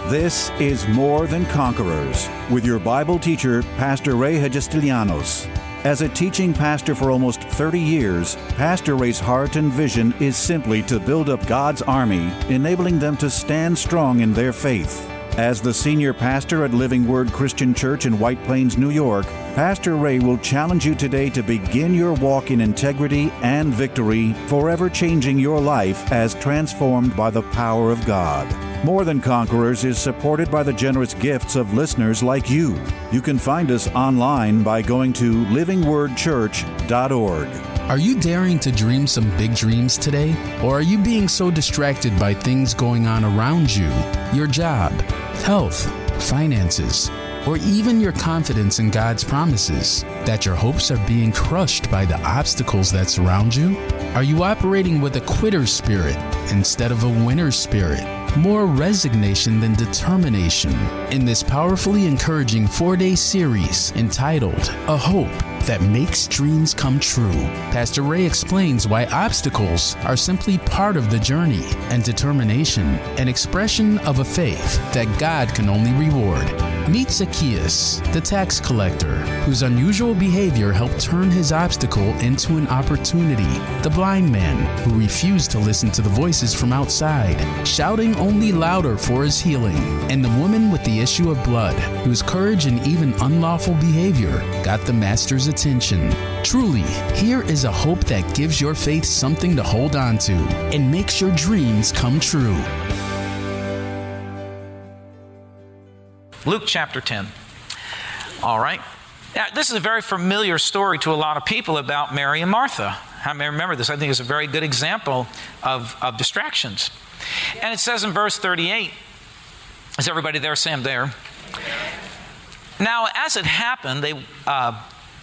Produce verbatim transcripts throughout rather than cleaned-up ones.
This is More Than Conquerors with your Bible teacher, Pastor Ray Hagestilianos. As a teaching pastor for almost thirty years, Pastor Ray's heart and vision is simply to build up God's army, enabling them to stand strong in their faith. As the senior pastor at Living Word Christian Church in White Plains, New York, Pastor Ray will challenge you today to begin your walk in integrity and victory, forever changing your life as transformed by the power of God. More Than Conquerors is supported by the generous gifts of listeners like you. You can find us online by going to living word church dot org. Are you daring to dream some big dreams today? Or are you being so distracted by things going on around you? Your job, health, finances, or even your confidence in God's promises, that your hopes are being crushed by the obstacles that surround you? Are you operating with a quitter's spirit instead of a winner's spirit? More resignation than determination in this powerfully encouraging four-day series entitled A Hope That Makes Dreams Come True. Pastor Ray explains why obstacles are simply part of the journey and determination, an expression of a faith that God can only reward. Meet Zacchaeus, the tax collector, whose unusual behavior helped turn his obstacle into an opportunity. The blind man, who refused to listen to the voices from outside, shouting only louder for his healing. And the woman with the issue of blood, whose courage and even unlawful behavior got the master's attention. Truly, here is a hope that gives your faith something to hold on to and makes your dreams come true. Luke chapter ten. All right. Now, this is a very familiar story to a lot of people about Mary and Martha. How many remember this? I think it's a very good example of, of distractions. And it says in verse thirty-eight, is everybody there? Say I'm there. Now, as it happened, they uh,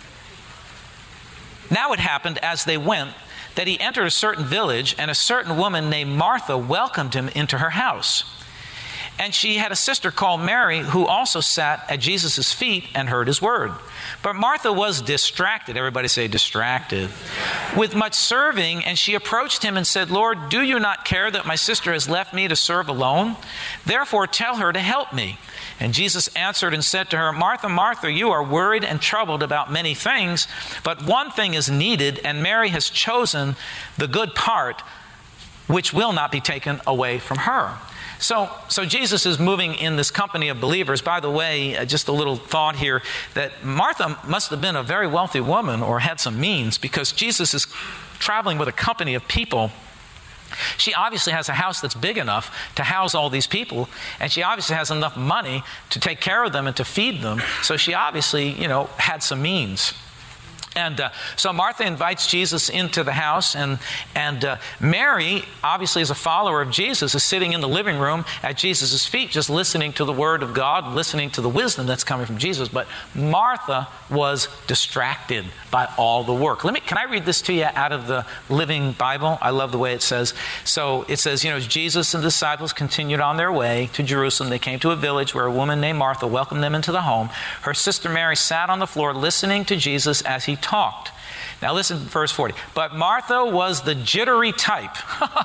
now it happened as they went that he entered a certain village, and a certain woman named Martha welcomed him into her house. And she had a sister called Mary, who also sat at Jesus' feet and heard his word. But Martha was distracted. Everybody say distracted. With much serving, and she approached him and said, Lord, do you not care that my sister has left me to serve alone? Therefore tell her to help me. And Jesus answered and said to her, Martha, Martha, you are worried and troubled about many things, but one thing is needed, and Mary has chosen the good part, which will not be taken away from her. So, so Jesus is moving in this company of believers. By the way, uh, just a little thought here, that Martha must have been a very wealthy woman or had some means, because Jesus is traveling with a company of people. She obviously has a house that's big enough to house all these people, and she obviously has enough money to take care of them and to feed them. So she obviously, you know, had some means. And uh, so Martha invites Jesus into the house, and and uh, Mary, obviously as a follower of Jesus, is sitting in the living room at Jesus' feet, just listening to the word of God, listening to the wisdom that's coming from Jesus. But Martha was distracted by all the work. Let me, can I read this to you out of the Living Bible? I love the way it says. So it says, you know, as Jesus and the disciples continued on their way to Jerusalem, they came to a village where a woman named Martha welcomed them into the home. Her sister Mary sat on the floor listening to Jesus as he talked. Now listen to verse forty. But Martha was the jittery type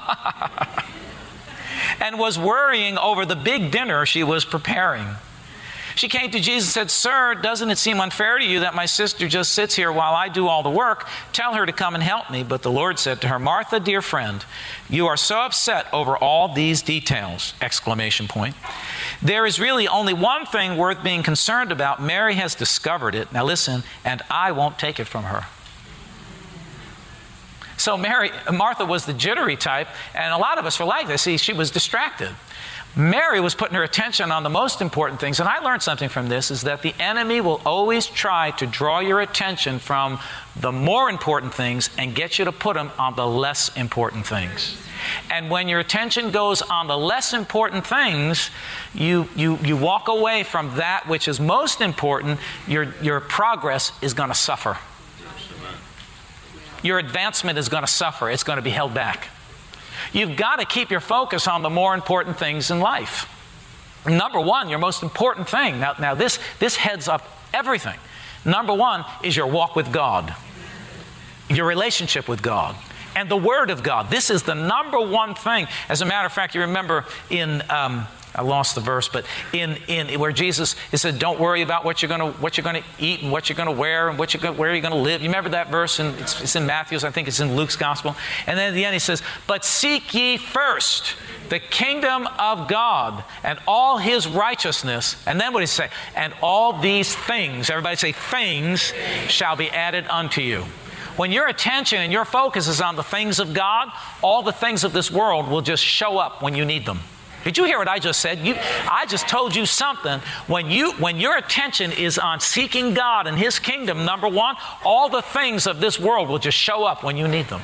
and was worrying over the big dinner she was preparing. She came to Jesus and said, Sir, doesn't it seem unfair to you that my sister just sits here while I do all the work? Tell her to come and help me. But the Lord said to her, Martha, dear friend, you are so upset over all these details! Exclamation point. There is really only one thing worth being concerned about. Mary has discovered it. Now listen, and I won't take it from her. So Mary, Martha was the jittery type, and a lot of us were like this. See, she was distracted. Mary was putting her attention on the most important things. And I learned something from this, is that the enemy will always try to draw your attention from the more important things and get you to put them on the less important things. And when your attention goes on the less important things, you, you, you walk away from that which is most important. Your, your progress is going to suffer. Your advancement is going to suffer. It's going to be held back. You've got to keep your focus on the more important things in life. Number one, your most important thing. Now, now this, this heads up everything. Number one is your walk with God, your relationship with God. and the Word of God. This is the number one thing. As a matter of fact, you remember in... Um, I lost the verse, but in, in where Jesus he said, "Don't worry about what you're going to what you're going to eat and what you're going to wear and what you're going, where you're going to live." You remember that verse? And it's, it's in Matthew's. I think it's in Luke's gospel. And then at the end he says, "But seek ye first the kingdom of God and all His righteousness." And then what does he say? "And all these things," everybody say things, "shall be added unto you." When your attention and your focus is on the things of God, all the things of this world will just show up when you need them. Did you hear what I just said? You, I just told you something. When you, when your attention is on seeking God and His kingdom, number one, all the things of this world will just show up when you need them.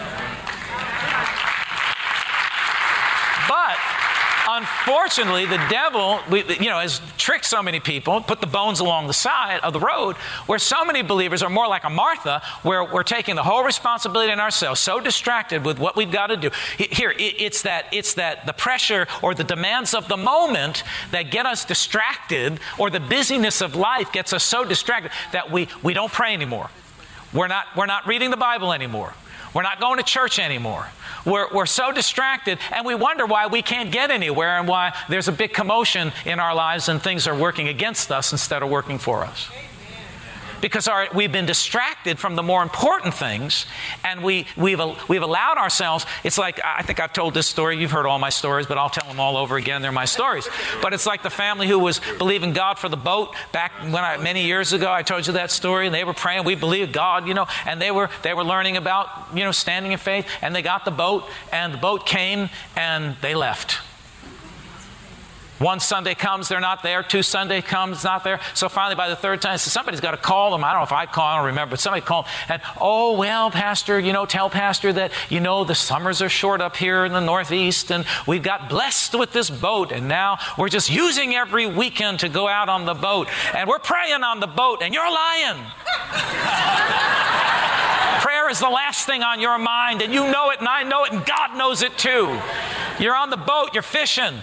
But unfortunately, the devil, we, you know, has tricked so many people, put the bones along the side of the road, where so many believers are more like a Martha, where we're taking the whole responsibility on ourselves, so distracted with what we've got to do. Here, it's that, it's that the pressure or the demands of the moment that get us distracted, or the busyness of life gets us so distracted that we, we don't pray anymore. We're not, we're not reading the Bible anymore. We're not going to church anymore. We're, we're so distracted, and we wonder why we can't get anywhere and why there's a big commotion in our lives and things are working against us instead of working for us. Because our, we've been distracted from the more important things, and we, we've, we've allowed ourselves, it's like, I think I've told this story, you've heard all my stories, but I'll tell them all over again, they're my stories. But it's like the family who was believing God for the boat back when I, many years ago, I told you that story, and they were praying, we believed God, you know, and they were, they were learning about, you know, standing in faith, and they got the boat, and the boat came, and they left. One Sunday comes, they're not there. Two Sunday comes, not there. So finally, by the third time, so somebody's got to call them. I don't know if I call, I don't remember, but somebody called. And, "Oh, well, Pastor, you know, tell Pastor that, you know, the summers are short up here in the Northeast, and we've got blessed with this boat, and now we're just using every weekend to go out on the boat, and we're praying on the boat, and you're lying." Prayer is the last thing on your mind, and you know it, and I know it, and God knows it too. You're on the boat, you're fishing.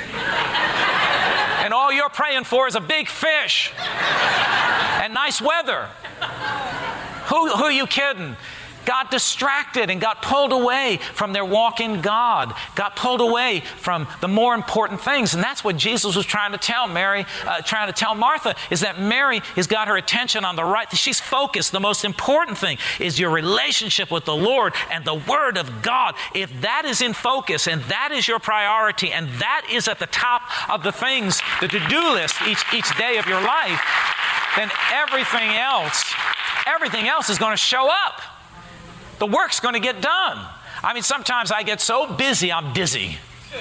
And all you're praying for is a big fish and nice weather. Who, who are you kidding? Got distracted and got pulled away from their walk in God, got pulled away from the more important things. And that's what Jesus was trying to tell Mary, uh, trying to tell Martha, is that Mary has got her attention on the right. She's focused. The most important thing is your relationship with the Lord and the Word of God. If that is in focus and that is your priority and that is at the top of the things, the to-do list each, each day of your life, then everything else, everything else is going to show up. The work's going to get done. I mean, sometimes I get so busy, I'm dizzy.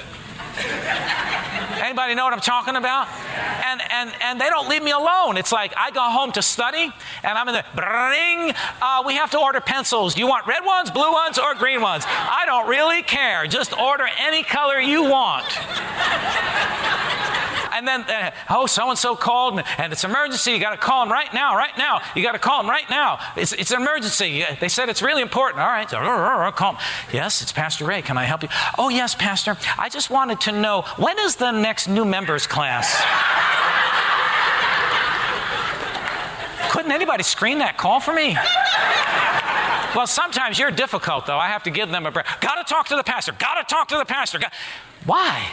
Anybody know what I'm talking about? And and and they don't leave me alone. It's like I go home to study, and I'm in the bring. Uh, we have to order pencils. Do you want red ones, blue ones, or green ones? I don't really care. Just order any color you want. And then, uh, oh, so-and-so called, and, and it's emergency. You got to call them right now, right now. You got to call them right now. It's, it's an emergency. They said it's really important. All right, so, call them. Yes, it's Pastor Ray. Can I help you? Oh, yes, Pastor. I just wanted to know, when is the next new members class? Couldn't anybody screen that call for me? Well, sometimes you're difficult, though. I have to give them a break. Got to talk to the pastor. Got to talk to the pastor. Got... Why?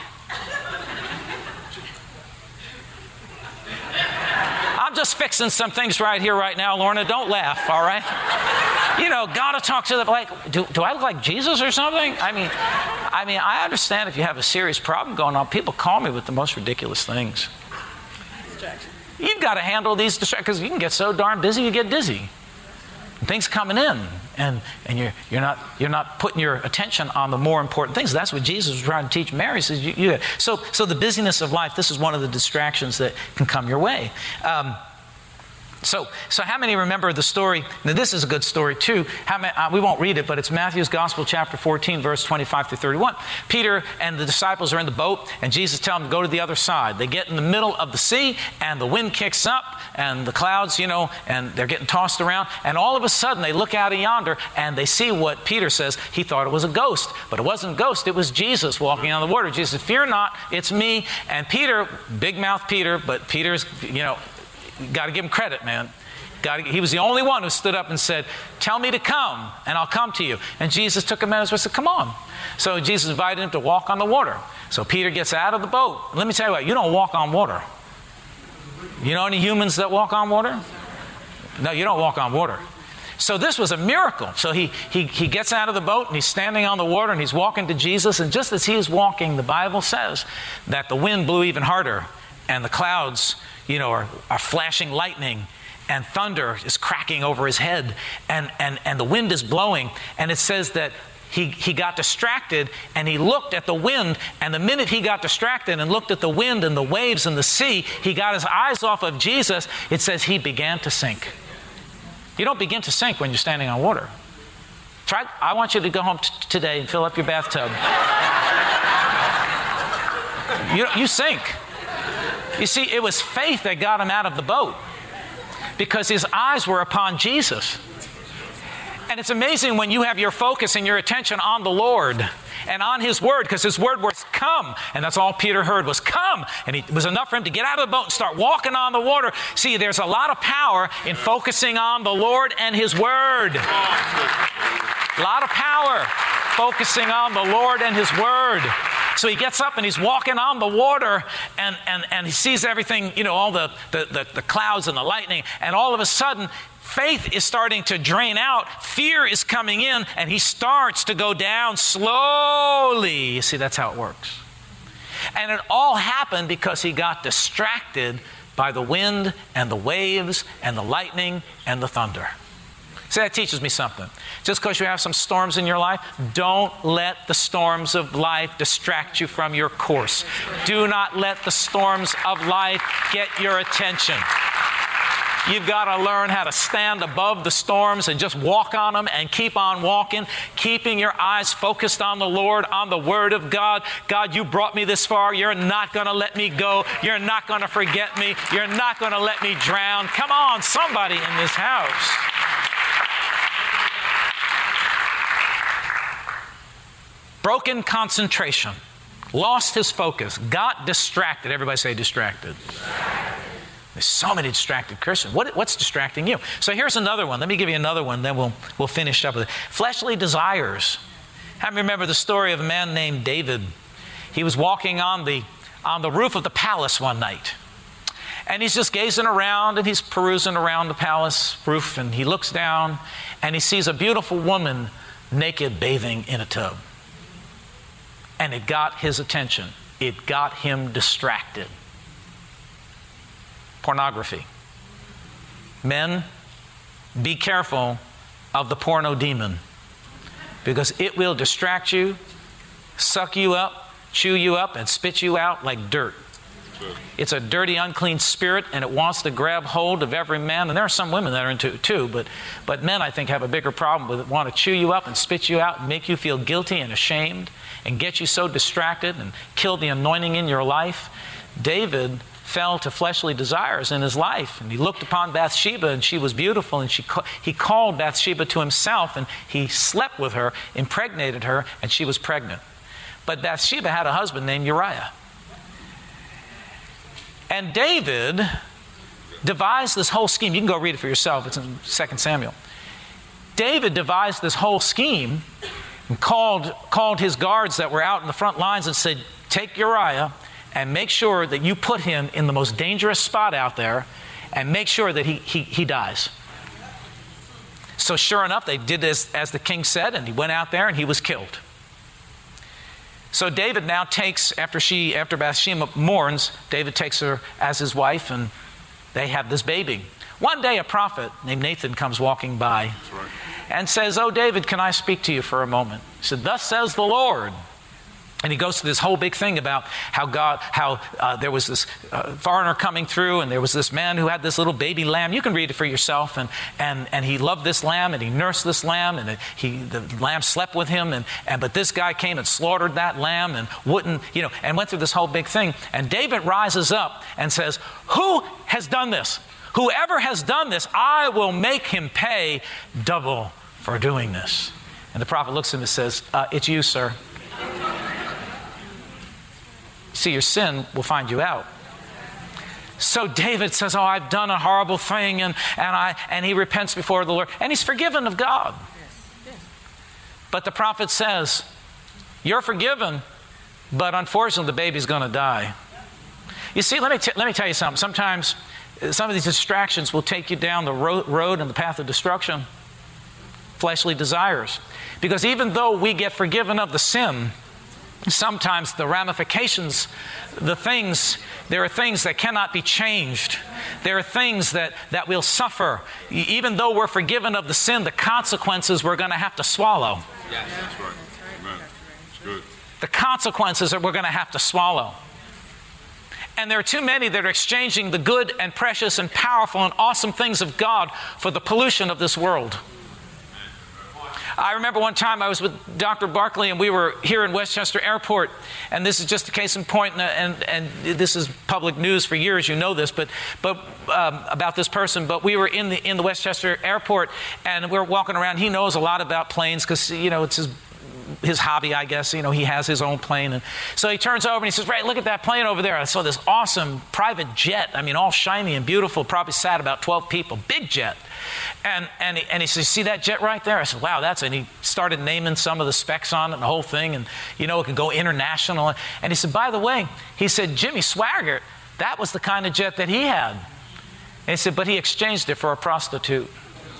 I'm just fixing some things right here, right now, Lorna. Don't laugh, all right? You know, gotta talk to the, like, do, do I look like Jesus or something? I mean, I mean, I understand if you have a serious problem going on. People call me with the most ridiculous things. You've got to handle these distractions, because you can get so darn busy, you get dizzy. And things coming in, and, and you're, you're, not, you're not putting your attention on the more important things. That's what Jesus was trying to teach Mary. He says, you, you, so, so the busyness of life, this is one of the distractions that can come your way. Um, So, so how many remember the story? Now, this is a good story too. How many, uh, we won't read it, but it's Matthew's Gospel, chapter fourteen, verse twenty-five through thirty-one. Peter and the disciples are in the boat, and Jesus tells them to go to the other side. They get in the middle of the sea, and the wind kicks up, and the clouds, you know, and they're getting tossed around. And all of a sudden, they look out of yonder, and they see what Peter says. He thought it was a ghost, but it wasn't a ghost. It was Jesus walking on the water. Jesus said, "Fear not, it's me." And Peter, big mouth Peter, but Peter's, you know, got to give him credit, man. God, he was the only one who stood up and said, tell me to come, and I'll come to you. And Jesus took him at his word and said, come on. So Jesus invited him to walk on the water. So Peter gets out of the boat. Let me tell you what, you don't walk on water. You know any humans that walk on water? No, you don't walk on water. So this was a miracle. So he, he, he gets out of the boat and he's standing on the water and he's walking to Jesus. And just as he is walking, the Bible says that the wind blew even harder and the clouds, you know, are, are flashing lightning and thunder is cracking over his head and, and, and the wind is blowing. And it says that he, he got distracted and he looked at the wind, and the minute he got distracted and looked at the wind and the waves and the sea, he got his eyes off of Jesus. It says he began to sink. You don't begin to sink when you're standing on water. Try. I want you to go home t- today and fill up your bathtub. you, you sink. You see, it was faith that got him out of the boat because his eyes were upon Jesus. And it's amazing when you have your focus and your attention on the Lord and on His Word, because His Word was come, and that's all Peter heard was come, and he, it was enough for him to get out of the boat and start walking on the water. See, there's a lot of power in focusing on the Lord and His Word. A lot of power focusing on the Lord and His Word. So he gets up and he's walking on the water, and, and, and he sees everything, you know, all the, the, the, the clouds and the lightning, and all of a sudden, faith is starting to drain out. Fear is coming in, and he starts to go down slowly. You see, that's how it works. And it all happened because he got distracted by the wind and the waves and the lightning and the thunder. See, that teaches me something. Just because you have some storms in your life, don't let the storms of life distract you from your course. Do not let the storms of life get your attention. You've got to learn how to stand above the storms and just walk on them and keep on walking, keeping your eyes focused on the Lord, on the Word of God. God, you brought me this far. You're not going to let me go. You're not going to forget me. You're not going to let me drown. Come on, somebody in this house. Broken concentration, lost his focus, got distracted. Everybody say distracted. There's so many distracted Christians. What, what's distracting you? So here's another one. Let me give you another one, then we'll, we'll finish up with it. Fleshly desires. How many remember the story of a man named David? He was walking on the, on the roof of the palace one night. And he's just gazing around and he's perusing around the palace roof, and he looks down and he sees a beautiful woman naked bathing in a tub. And it got his attention. It got him distracted. Pornography. Men, be careful of the porno demon, because it will distract you, suck you up, chew you up, and spit you out like dirt. It's a dirty, unclean spirit, and it wants to grab hold of every man. And there are some women that are into it too, but, but men, I think, have a bigger problem with it. Want to chew you up and spit you out and make you feel guilty and ashamed and get you so distracted and kill the anointing in your life. David fell to fleshly desires in his life, and he looked upon Bathsheba, and she was beautiful, and she he called Bathsheba to himself, and he slept with her, impregnated her, and she was pregnant. But Bathsheba had a husband named Uriah. And David devised this whole scheme. You can go read it for yourself. It's in Second Samuel. David devised this whole scheme and called, called his guards that were out in the front lines and said, take Uriah and make sure that you put him in the most dangerous spot out there, and make sure that he, he, he dies. So sure enough, they did as, as the king said, and he went out there and he was killed. So David now takes, after she, after Bathsheba mourns, David takes her as his wife, and they have this baby. One day a prophet named Nathan comes walking by and says, oh, David, can I speak to you for a moment? He said, thus says the Lord. And he goes through this whole big thing about how God, how uh, there was this uh, foreigner coming through, and there was this man who had this little baby lamb. You can read it for yourself. And and and he loved this lamb, and he nursed this lamb, and it, he the lamb slept with him. And and but this guy came and slaughtered that lamb, and wouldn't, you know, and went through this whole big thing. And David rises up and says, "Who has done this? Whoever has done this, I will make him pay double for doing this." And the prophet looks at him and says, uh, "It's you, sir. See, your sin will find you out." So David says, oh, I've done a horrible thing, and, and, I, and he repents before the Lord. And he's forgiven of God. But the prophet says, you're forgiven, but unfortunately the baby's going to die. You see, let me, t- let me tell you something. Sometimes some of these distractions will take you down the ro- road and the path of destruction. Fleshly desires. Because even though we get forgiven of the sin, sometimes the ramifications, the things, there are things that cannot be changed. There are things that, that we'll suffer. Even though we're forgiven of the sin, the consequences we're going to have to swallow. Yes, that's right. Amen. It's good. The consequences that we're going to have to swallow. And there are too many that are exchanging the good and precious and powerful and awesome things of God for the pollution of this world. I remember one time I was with Doctor Barkley, and we were here in Westchester Airport, and this is just a case in point, and, and, and this is public news for years, you know this, but but um, about this person. But we were in the in the Westchester Airport, and we were walking around. He knows a lot about planes because, you know, it's his his hobby, I guess. You know, he has his own plane. And so he turns over and he says, Ray, look at that plane over there. I saw this awesome private jet. I mean, all shiny and beautiful. Probably sat about twelve people. Big jet. And and he, and he says, see that jet right there? I said, wow, that's it. And he started naming some of the specs on it and the whole thing. And, you know, it can go international. And he said, by the way, he said, Jimmy Swaggart, that was the kind of jet that he had. And he said, but he exchanged it for a prostitute.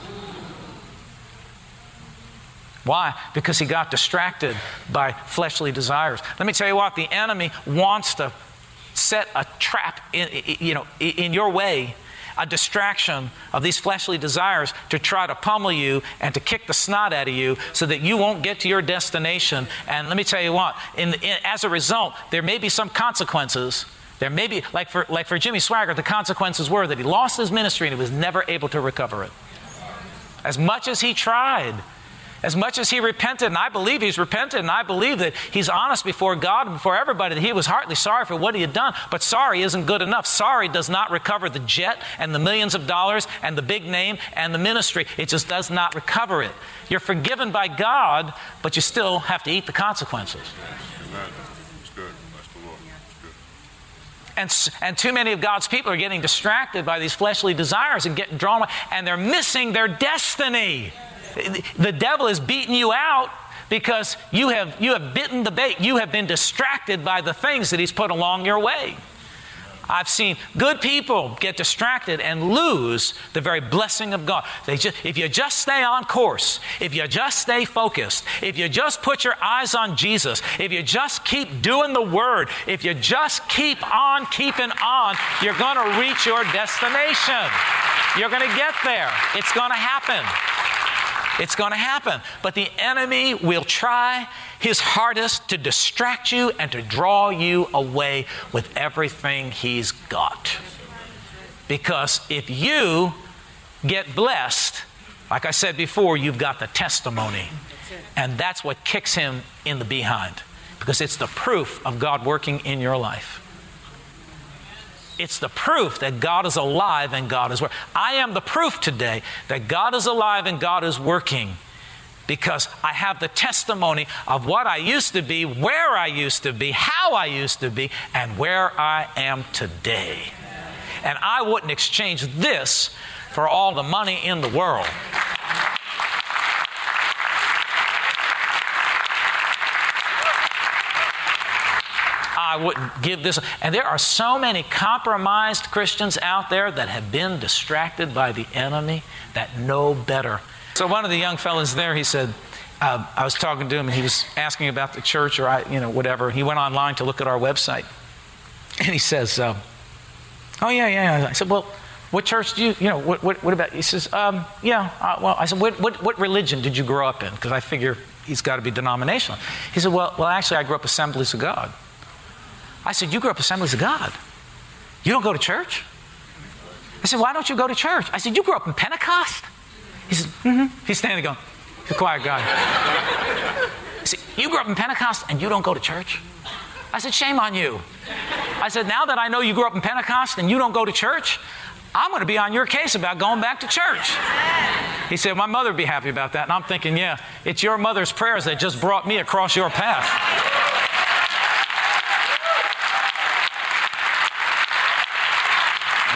Why? Because he got distracted by fleshly desires. Let me tell you what, the enemy wants to set a trap in, you know, in your way, a distraction of these fleshly desires to try to pummel you and to kick the snot out of you so that you won't get to your destination. And let me tell you what, in, in, as a result, there may be some consequences. There may be, like for, like for Jimmy Swaggart, the consequences were that he lost his ministry and he was never able to recover it. As much as he tried, as much as he repented, and I believe he's repented, and I believe that he's honest before God and before everybody that he was heartily sorry for what he had done. But sorry isn't good enough. Sorry does not recover the jet and the millions of dollars and the big name and the ministry. It just does not recover it. You're forgiven by God, but you still have to eat the consequences. Amen. It's good. That's the Lord. And, It's good. and too many of God's people are getting distracted by these fleshly desires and getting drawn away, and they're missing their destiny. The devil is beating you out because you have you have bitten the bait. You have been distracted by the things that he's put along your way. I've seen good people get distracted and lose the very blessing of God. They just, if you just stay on course, if you just stay focused, if you just put your eyes on Jesus, if you just keep doing the Word, if you just keep on keeping on, you're going to reach your destination. You're going to get there. It's going to happen. It's going to happen. But the enemy will try his hardest to distract you and to draw you away with everything he's got. Because if you get blessed, like I said before, you've got the testimony. And that's what kicks him in the behind. Because it's the proof of God working in your life. It's the proof that God is alive and God is working. I am the proof today that God is alive and God is working because I have the testimony of what I used to be, where I used to be, how I used to be, and where I am today. And I wouldn't exchange this for all the money in the world. I wouldn't give this. And there are so many compromised Christians out there that have been distracted by the enemy that know better. So one of the young fellas there, he said, uh, I was talking to him and he was asking about the church or I, you know, whatever. He went online to look at our website. And he says, uh, oh, yeah, yeah. I said, well, what church do you, you know, what, what, what about, he says, um, yeah, uh, well, I said, what, what, what religion did you grow up in? Because I figure he's got to be denominational. He said, well, well, actually, I grew up Assemblies of God. I said, you grew up Assemblies of God? You don't go to church? I said, why don't you go to church? I said, you grew up in Pentecost? He said, mm-hmm. He's standing there going, he's a quiet guy. I said, you grew up in Pentecost and you don't go to church? I said, shame on you. I said, now that I know you grew up in Pentecost and you don't go to church, I'm going to be on your case about going back to church. He said, my mother would be happy about that. And I'm thinking, yeah, it's your mother's prayers that just brought me across your path.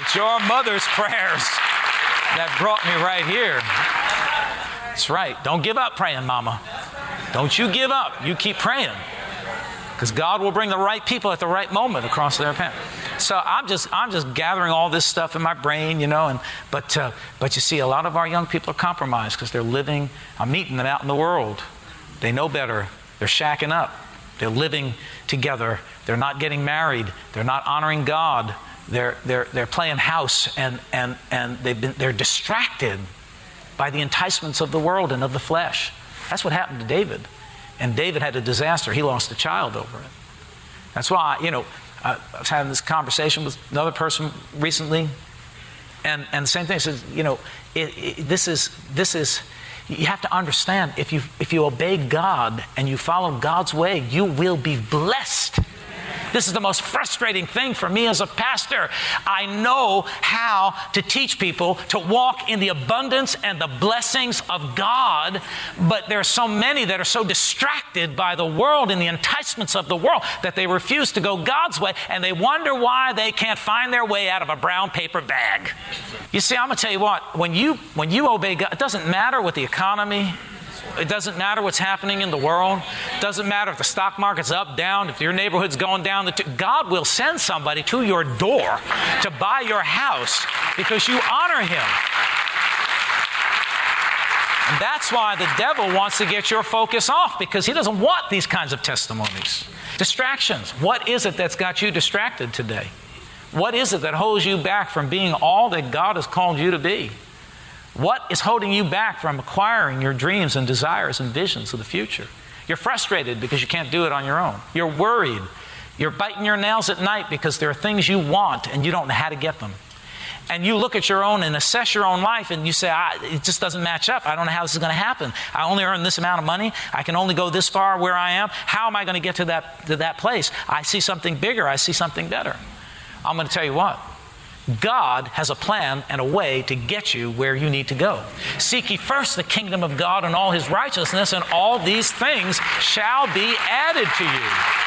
It's your mother's prayers that brought me right here. That's right. Don't give up praying, Mama. Don't you give up. You keep praying. Because God will bring the right people at the right moment across their path. So I'm just I'm just gathering all this stuff in my brain, you know. And but uh, but you see, a lot of our young people are compromised because they're living. I'm meeting them out in the world. They know better. They're shacking up. They're living together. They're not getting married. They're not honoring God. They're they're they're playing house, and and and they've been they're distracted by the enticements of the world and of the flesh. That's what happened to David. And David had a disaster. He lost a child over it. That's why, you know, I was having this conversation with another person recently, and, and the same thing. He says, you know, it, it, this is, this is, you have to understand, if you, if you obey God and you follow God's way, you will be blessed. This is the most frustrating thing for me as a pastor. I know how to teach people to walk in the abundance and the blessings of God, but there are so many that are so distracted by the world and the enticements of the world that they refuse to go God's way, and they wonder why they can't find their way out of a brown paper bag. You see, I'm going to tell you what, when you, when you obey God, it doesn't matter what the economy. It doesn't matter what's happening in the world. It doesn't matter if the stock market's up, down, if your neighborhood's going down. The t- God will send somebody to your door to buy your house because you honor Him. And that's why the devil wants to get your focus off, because he doesn't want these kinds of testimonies. Distractions. What is it that's got you distracted today? What is it that holds you back from being all that God has called you to be? What is holding you back from acquiring your dreams and desires and visions of the future? You're frustrated because you can't do it on your own. You're worried. You're biting your nails at night because there are things you want and you don't know how to get them. And you look at your own and assess your own life and you say, I, it just doesn't match up. I don't know how this is going to happen. I only earn this amount of money. I can only go this far where I am. How am I going to get to that, to that place? I see something bigger. I see something better. I'm going to tell you what. God has a plan and a way to get you where you need to go. Seek ye first the kingdom of God and all His righteousness, and all these things shall be added to you.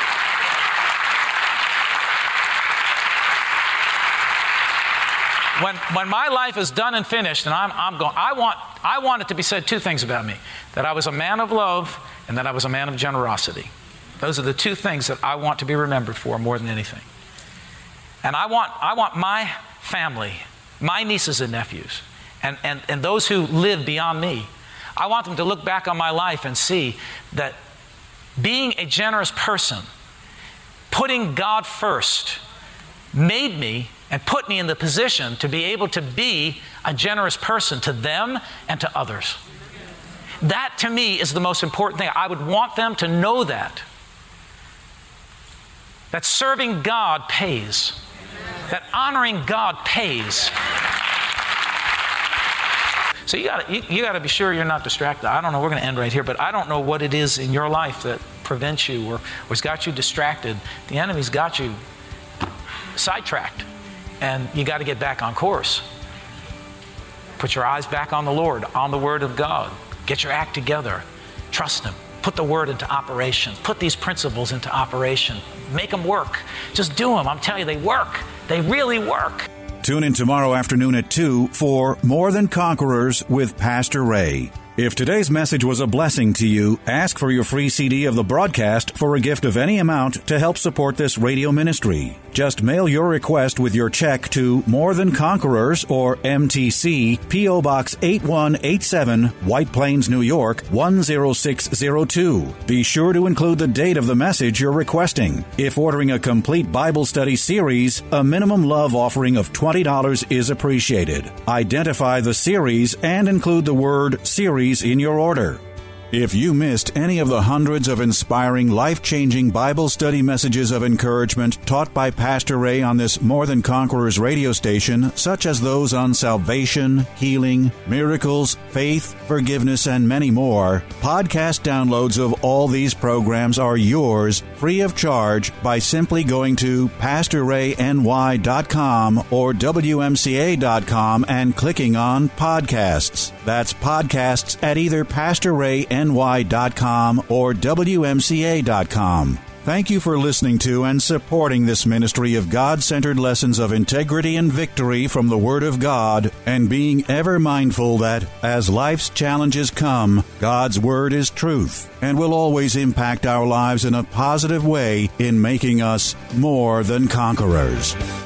When, when my life is done and finished, and I'm, I'm going, I want, I want it to be said two things about me: that I was a man of love, and that I was a man of generosity. Those are the two things that I want to be remembered for more than anything. And I want, I want my family, my nieces and nephews, and, and, and those who live beyond me, I want them to look back on my life and see that being a generous person, putting God first, made me and put me in the position to be able to be a generous person to them and to others. That, to me, is the most important thing. I would want them to know that. That serving God pays. That honoring God pays. So you got you, you got to be sure you're not distracted. I don't know. We're going to end right here, but I don't know what it is in your life that prevents you or, or has got you distracted. The enemy's got you sidetracked, and you got to get back on course. Put your eyes back on the Lord, on the Word of God. Get your act together. Trust Him. Put the Word into operation. Put these principles into operation. Make them work. Just do them. I'm telling you, they work. They really work. Tune in tomorrow afternoon at two for More Than Conquerors with Pastor Ray. If today's message was a blessing to you, ask for your free C D of the broadcast for a gift of any amount to help support this radio ministry. Just mail your request with your check to More Than Conquerors, or M T C, P O Box eight one eight seven, White Plains, New York, one zero six zero two. Be sure to include the date of the message you're requesting. If ordering a complete Bible study series, a minimum love offering of twenty dollars is appreciated. Identify the series and include the word series in your order. If you missed any of the hundreds of inspiring, life-changing Bible study messages of encouragement taught by Pastor Ray on this More Than Conquerors radio station, such as those on salvation, healing, miracles, faith, forgiveness, and many more, podcast downloads of all these programs are yours free of charge by simply going to pastor ray n y dot com or w m c a dot com and clicking on Podcasts. That's podcasts at either pastor ray n y dot com or w m c a dot com. Thank you for listening to and supporting this ministry of God-centered lessons of integrity and victory from the Word of God, and being ever mindful that, as life's challenges come, God's Word is truth and will always impact our lives in a positive way in making us more than conquerors.